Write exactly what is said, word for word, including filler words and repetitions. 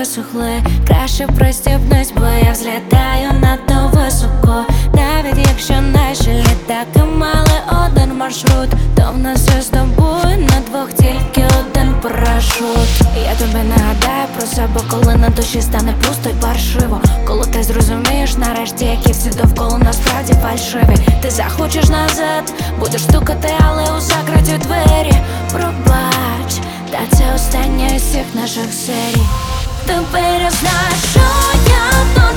просохли. Краще пристібнись, бо я взлітаю надто високо. Навіть якщо наші літаки мали один маршрут, то в нас із тобою на двох тільки один парашут. Я тобі нагадаю про себе, коли на душі стане пусто й паршиво. Коли ти зрозумієш нарешті, які всі довкола насправді фальшиві. Ти захочеш назад, будеш стукати, але у закриті двері. Пробач, та це остання із всіх наших серій. Тепер я знаю, що я тут